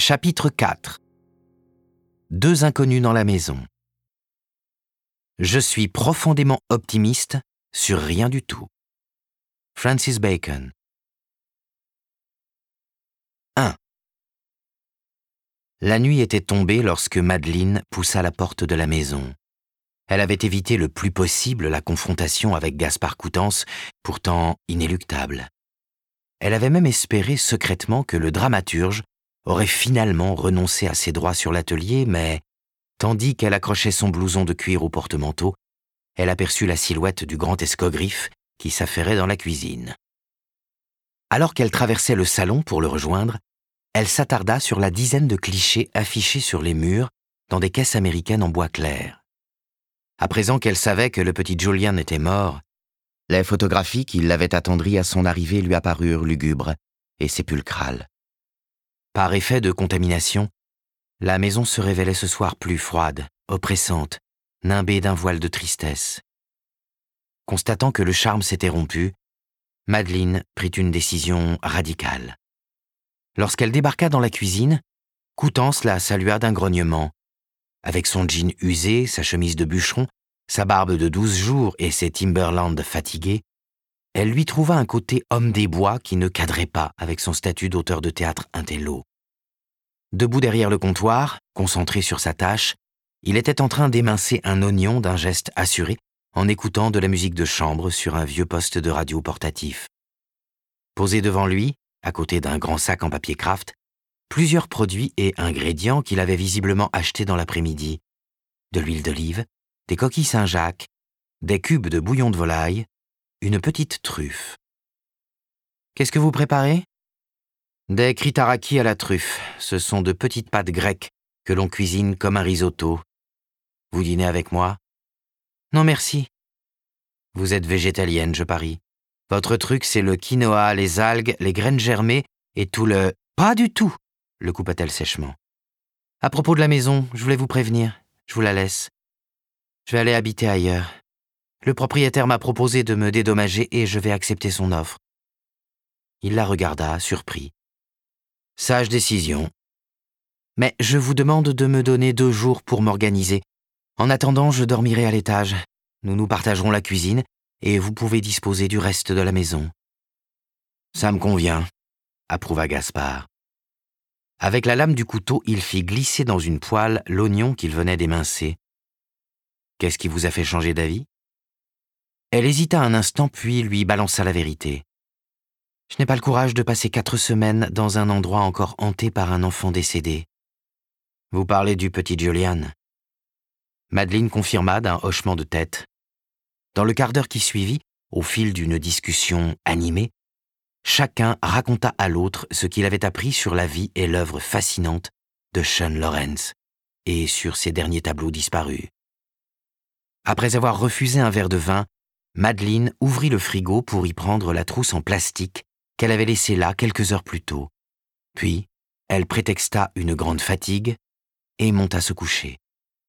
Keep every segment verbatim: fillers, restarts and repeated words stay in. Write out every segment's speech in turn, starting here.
Chapitre quatre. Deux inconnus dans la maison. Je suis profondément optimiste sur rien du tout. Francis Bacon. un. La nuit était tombée lorsque Madeleine poussa la porte de la maison. Elle avait évité le plus possible la confrontation avec Gaspard Coutances, pourtant inéluctable. Elle avait même espéré secrètement que le dramaturge aurait finalement renoncé à ses droits sur l'atelier, mais, tandis qu'elle accrochait son blouson de cuir au porte-manteau, elle aperçut la silhouette du grand escogriffe qui s'affairait dans la cuisine. Alors qu'elle traversait le salon pour le rejoindre, elle s'attarda sur la dizaine de clichés affichés sur les murs dans des caisses américaines en bois clair. À présent qu'elle savait que le petit Julian était mort, les photographies qui l'avaient attendri à son arrivée lui apparurent lugubres et sépulcrales. Par effet de contamination, la maison se révélait ce soir plus froide, oppressante, nimbée d'un voile de tristesse. Constatant que le charme s'était rompu, Madeleine prit une décision radicale. Lorsqu'elle débarqua dans la cuisine, Coutances la salua d'un grognement. Avec son jean usé, sa chemise de bûcheron, sa barbe de douze jours et ses Timberland fatigués, elle lui trouva un côté homme des bois qui ne cadrait pas avec son statut d'auteur de théâtre intello. Debout derrière le comptoir, concentré sur sa tâche, il était en train d'émincer un oignon d'un geste assuré en écoutant de la musique de chambre sur un vieux poste de radio portatif. Posé devant lui, à côté d'un grand sac en papier kraft, plusieurs produits et ingrédients qu'il avait visiblement achetés dans l'après-midi. De l'huile d'olive, des coquilles Saint-Jacques, des cubes de bouillon de volaille, une petite truffe. « Qu'est-ce que vous préparez ?»« Des kritaraki à la truffe. Ce sont de petites pâtes grecques que l'on cuisine comme un risotto. Vous dînez avec moi ?»« Non, merci. »« Vous êtes végétalienne, je parie. Votre truc, c'est le quinoa, les algues, les graines germées et tout le... »« Pas du tout !» le coupa-t-elle sèchement. « À propos de la maison, je voulais vous prévenir. Je vous la laisse. Je vais aller habiter ailleurs. Le propriétaire m'a proposé de me dédommager et je vais accepter son offre. » Il la regarda, surpris. « Sage décision. Mais je vous demande de me donner deux jours pour m'organiser. En attendant, je dormirai à l'étage. Nous nous partagerons la cuisine et vous pouvez disposer du reste de la maison. »« Ça me convient, » approuva Gaspard. Avec la lame du couteau, il fit glisser dans une poêle l'oignon qu'il venait d'émincer. « Qu'est-ce qui vous a fait changer d'avis ?» Elle hésita un instant, puis lui balança la vérité. « Je n'ai pas le courage de passer quatre semaines dans un endroit encore hanté par un enfant décédé. » « Vous parlez du petit Julian ?» Madeleine confirma d'un hochement de tête. Dans le quart d'heure qui suivit, au fil d'une discussion animée, chacun raconta à l'autre ce qu'il avait appris sur la vie et l'œuvre fascinante de Sean Lawrence et sur ses derniers tableaux disparus. Après avoir refusé un verre de vin, Madeleine ouvrit le frigo pour y prendre la trousse en plastique qu'elle avait laissée là quelques heures plus tôt. Puis, elle prétexta une grande fatigue et monta se coucher.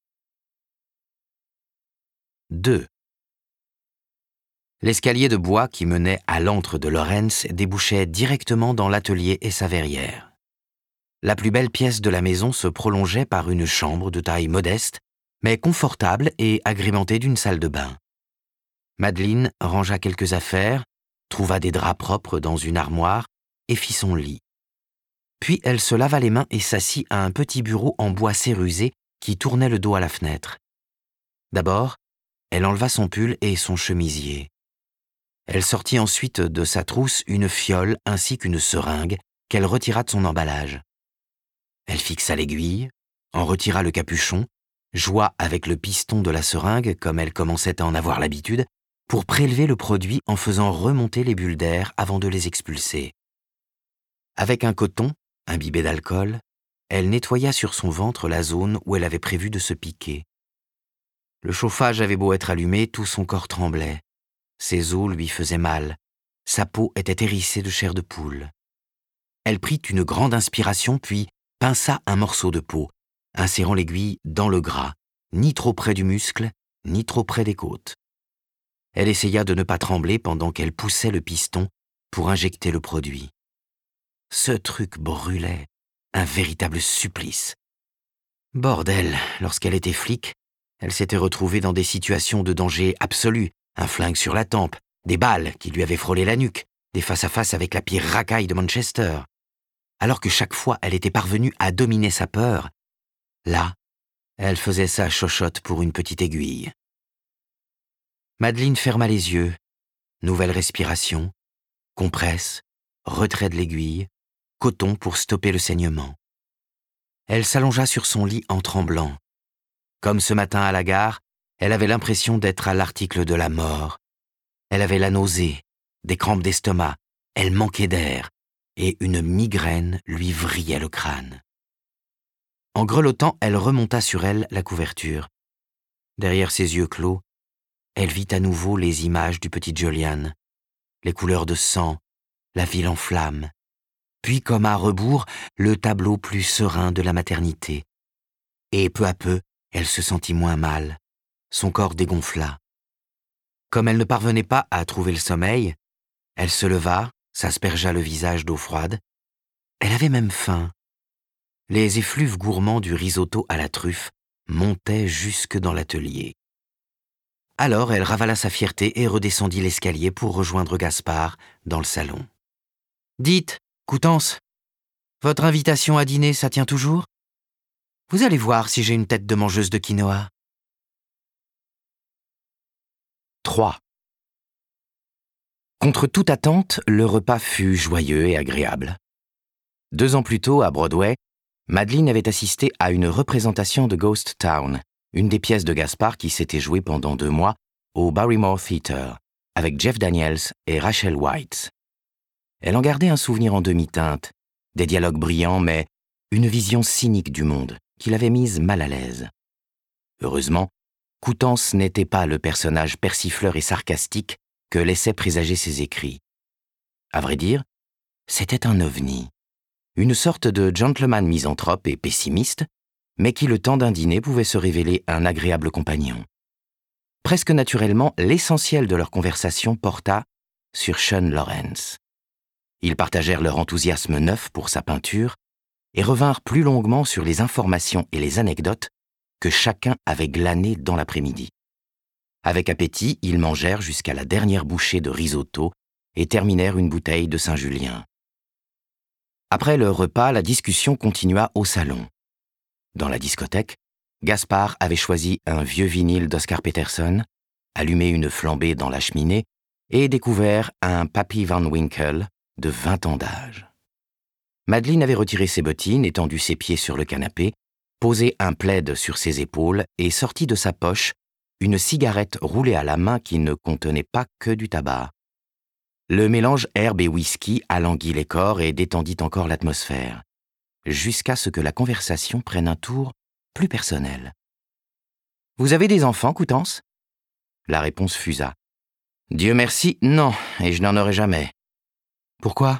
deux. L'escalier de bois qui menait à l'antre de Lawrence débouchait directement dans l'atelier et sa verrière. La plus belle pièce de la maison se prolongeait par une chambre de taille modeste, mais confortable et agrémentée d'une salle de bain. Madeleine rangea quelques affaires, trouva des draps propres dans une armoire et fit son lit. Puis elle se lava les mains et s'assit à un petit bureau en bois cérusé qui tournait le dos à la fenêtre. D'abord, elle enleva son pull et son chemisier. Elle sortit ensuite de sa trousse une fiole ainsi qu'une seringue qu'elle retira de son emballage. Elle fixa l'aiguille, en retira le capuchon, joua avec le piston de la seringue comme elle commençait à en avoir l'habitude, pour prélever le produit en faisant remonter les bulles d'air avant de les expulser. Avec un coton, imbibé d'alcool, elle nettoya sur son ventre la zone où elle avait prévu de se piquer. Le chauffage avait beau être allumé, tout son corps tremblait. Ses os lui faisaient mal. Sa peau était hérissée de chair de poule. Elle prit une grande inspiration, puis pinça un morceau de peau, insérant l'aiguille dans le gras, ni trop près du muscle, ni trop près des côtes. Elle essaya de ne pas trembler pendant qu'elle poussait le piston pour injecter le produit. Ce truc brûlait. un véritable supplice. Bordel, lorsqu'elle était flic, elle s'était retrouvée dans des situations de danger absolu, un flingue sur la tempe, des balles qui lui avaient frôlé la nuque, des face-à-face avec la pire racaille de Manchester. Alors que chaque fois elle était parvenue à dominer sa peur, là, elle faisait sa chochotte pour une petite aiguille. Madeleine ferma les yeux, nouvelle respiration, compresse, retrait de l'aiguille, coton pour stopper le saignement. Elle s'allongea sur son lit en tremblant. Comme ce matin à la gare, elle avait l'impression d'être à l'article de la mort. Elle avait la nausée, des crampes d'estomac, elle manquait d'air, et une migraine lui vrillait le crâne. En grelottant, elle remonta sur elle la couverture. Derrière ses yeux clos, elle vit à nouveau les images du petit Julian, les couleurs de sang, la ville en flammes, puis comme à rebours, le tableau plus serein de la maternité. Et peu à peu, elle se sentit moins mal, son corps dégonfla. Comme elle ne parvenait pas à trouver le sommeil, elle se leva, s'aspergea le visage d'eau froide. Elle avait même faim. Les effluves gourmands du risotto à la truffe montaient jusque dans l'atelier. Alors elle ravala sa fierté et redescendit l'escalier pour rejoindre Gaspard dans le salon. « Dites, Coutances, votre invitation à dîner, ça tient toujours ? Vous allez voir si j'ai une tête de mangeuse de quinoa. » trois. Contre toute attente, le repas fut joyeux et agréable. Deux ans plus tôt, à Broadway, Madeleine avait assisté à une représentation de Ghost Town, une des pièces de Gaspard qui s'était jouée pendant deux mois au Barrymore Theatre, avec Jeff Daniels et Rachel Weisz. Elle en gardait un souvenir en demi-teinte, des dialogues brillants, mais une vision cynique du monde qui l'avait mise mal à l'aise. Heureusement, Coutances n'était pas le personnage persifleur et sarcastique que laissaient présager ses écrits. À vrai dire, c'était un ovni, une sorte de gentleman misanthrope et pessimiste, mais qui, le temps d'un dîner, pouvait se révéler un agréable compagnon. Presque naturellement, l'essentiel de leur conversation porta sur Sean Lawrence. Ils partagèrent leur enthousiasme neuf pour sa peinture et revinrent plus longuement sur les informations et les anecdotes que chacun avait glanées dans l'après-midi. Avec appétit, ils mangèrent jusqu'à la dernière bouchée de risotto et terminèrent une bouteille de Saint-Julien. Après le repas, la discussion continua au salon. Dans la discothèque, Gaspard avait choisi un vieux vinyle d'Oscar Peterson, allumé une flambée dans la cheminée et découvert un Pappy Van Winkle de vingt ans d'âge. Madeleine avait retiré ses bottines, étendu ses pieds sur le canapé, posé un plaid sur ses épaules et sorti de sa poche une cigarette roulée à la main qui ne contenait pas que du tabac. Le mélange herbe et whisky alanguit les corps et détendit encore l'atmosphère, jusqu'à ce que la conversation prenne un tour plus personnel. « Vous avez des enfants, Coutances ?» La réponse fusa. « Dieu merci, non, et je n'en aurai jamais. »« Pourquoi ? » ?»«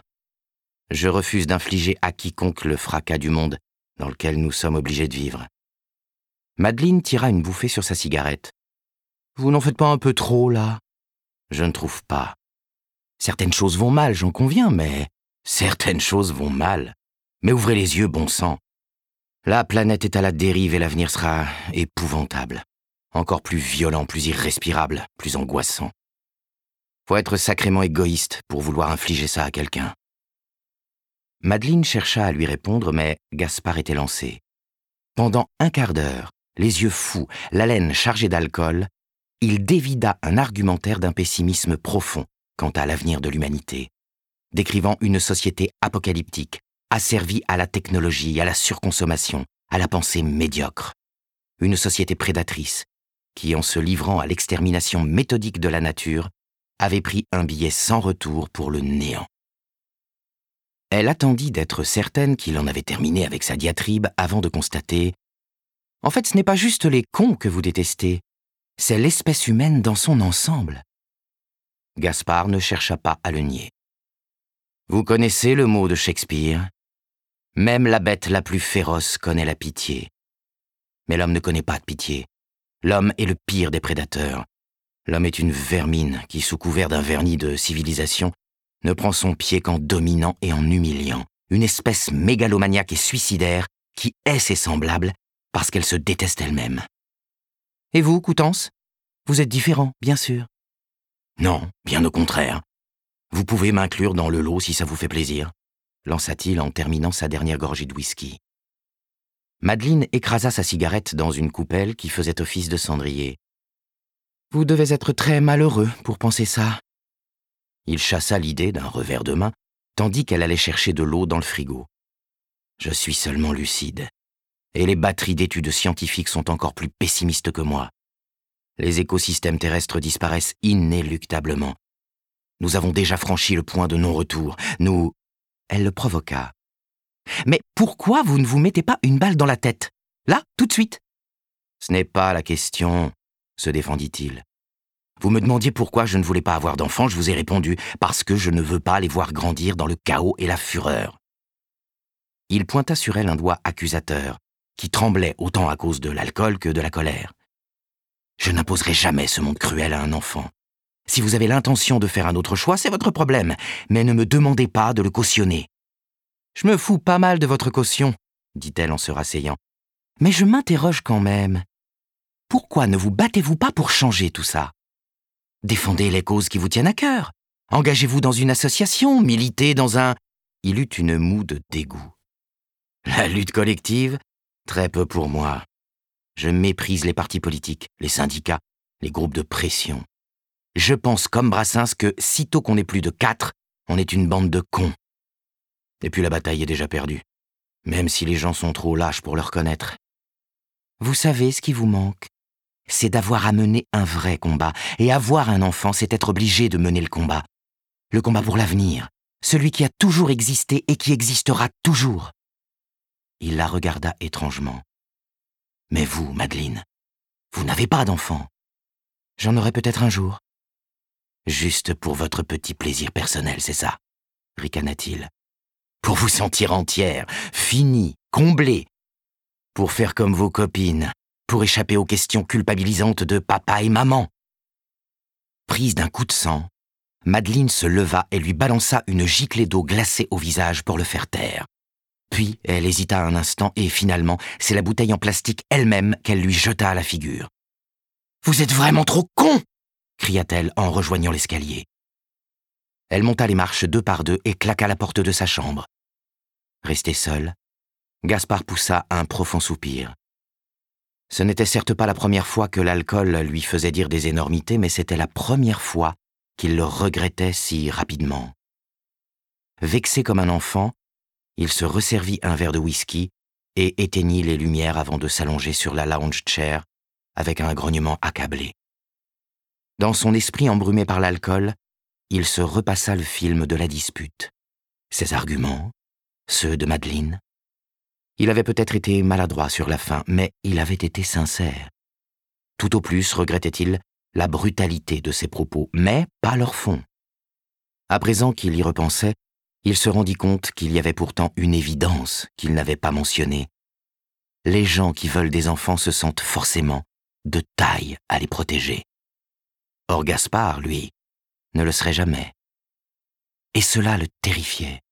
Je refuse d'infliger à quiconque le fracas du monde dans lequel nous sommes obligés de vivre. » Madeleine tira une bouffée sur sa cigarette. « Vous n'en faites pas un peu trop, là ? » ?»« Je ne trouve pas. Certaines choses vont mal, j'en conviens, mais certaines choses vont mal. Mais ouvrez les yeux, bon sang. La planète est à la dérive et l'avenir sera épouvantable. Encore plus violent, plus irrespirable, plus angoissant. Faut être sacrément égoïste pour vouloir infliger ça à quelqu'un. » Madeleine chercha à lui répondre, mais Gaspard était lancé. Pendant un quart d'heure, les yeux fous, l'haleine chargée d'alcool, il dévida un argumentaire d'un pessimisme profond quant à l'avenir de l'humanité, décrivant une société apocalyptique, asservie à la technologie, à la surconsommation, à la pensée médiocre. Une société prédatrice qui, en se livrant à l'extermination méthodique de la nature, avait pris un billet sans retour pour le néant. Elle attendit d'être certaine qu'il en avait terminé avec sa diatribe avant de constater « En fait, ce n'est pas juste les cons que vous détestez, c'est l'espèce humaine dans son ensemble. » Gaspard ne chercha pas à le nier. « Vous connaissez le mot de Shakespeare ? Même la bête la plus féroce connaît la pitié. Mais l'homme ne connaît pas de pitié. L'homme est le pire des prédateurs. L'homme est une vermine qui, sous couvert d'un vernis de civilisation, ne prend son pied qu'en dominant et en humiliant, une espèce mégalomaniaque et suicidaire qui hait ses semblables parce qu'elle se déteste elle-même. Et vous, Coutances? Vous êtes différent, bien sûr. Non, bien au contraire. Vous pouvez m'inclure dans le lot si ça vous fait plaisir, lança-t-il en terminant sa dernière gorgée de whisky. Madeleine écrasa sa cigarette dans une coupelle qui faisait office de cendrier. Vous devez être très malheureux pour penser ça. Il chassa l'idée d'un revers de main, tandis qu'elle allait chercher de l'eau dans le frigo. Je suis seulement lucide. Et les batteries d'études scientifiques sont encore plus pessimistes que moi. Les écosystèmes terrestres disparaissent inéluctablement. Nous avons déjà franchi le point de non-retour. Nous... Elle le provoqua. Mais pourquoi vous ne vous mettez pas une balle dans la tête? Là, tout de suite? Ce n'est pas la question, se défendit-il. Vous me demandiez pourquoi je ne voulais pas avoir d'enfants, je vous ai répondu, parce que je ne veux pas les voir grandir dans le chaos et la fureur. Il pointa sur elle un doigt accusateur, qui tremblait autant à cause de l'alcool que de la colère. Je n'imposerai jamais ce monde cruel à un enfant. Si vous avez l'intention de faire un autre choix, c'est votre problème, mais ne me demandez pas de le cautionner. Je me fous pas mal de votre caution, dit-elle en se rasseyant. Mais je m'interroge quand même. Pourquoi ne vous battez-vous pas pour changer tout ça? Défendez les causes qui vous tiennent à cœur. Engagez-vous dans une association, militez dans un... Il eut une moue de dégoût. La lutte collective? Très peu pour moi. Je méprise les partis politiques, les syndicats, les groupes de pression. Je pense comme Brassens que, sitôt qu'on est plus de quatre, on est une bande de cons. Et puis la bataille est déjà perdue, même si les gens sont trop lâches pour le reconnaître. Vous savez ce qui vous manque? C'est d'avoir à mener un vrai combat. Et avoir un enfant, c'est être obligé de mener le combat. Le combat pour l'avenir, celui qui a toujours existé et qui existera toujours. Il la regarda étrangement. Mais vous, Madeleine, vous n'avez pas d'enfant. J'en aurai peut-être un jour. Juste pour votre petit plaisir personnel, c'est ça, ricana-t-il. Pour vous sentir entière, finie, comblée. Pour faire comme vos copines, pour échapper aux questions culpabilisantes de papa et maman. Prise d'un coup de sang, Madeleine se leva et lui balança une giclée d'eau glacée au visage pour le faire taire. Puis elle hésita un instant et finalement, c'est la bouteille en plastique elle-même qu'elle lui jeta à la figure. « Vous êtes vraiment trop con !» cria-t-elle en rejoignant l'escalier. Elle monta les marches deux par deux et claqua la porte de sa chambre. Resté seul, Gaspard poussa un profond soupir. Ce n'était certes pas la première fois que l'alcool lui faisait dire des énormités, mais c'était la première fois qu'il le regrettait si rapidement. Vexé comme un enfant, il se resservit un verre de whisky et éteignit les lumières avant de s'allonger sur la lounge chair avec un grognement accablé. Dans son esprit embrumé par l'alcool, il se repassa le film de la dispute. Ses arguments, ceux de Madeleine. Il avait peut-être été maladroit sur la fin, mais il avait été sincère. Tout au plus regrettait-il la brutalité de ses propos, mais pas leur fond. À présent qu'il y repensait, il se rendit compte qu'il y avait pourtant une évidence qu'il n'avait pas mentionnée. Les gens qui veulent des enfants se sentent forcément de taille à les protéger. Or Gaspard, lui, ne le serait jamais. Et cela le terrifiait.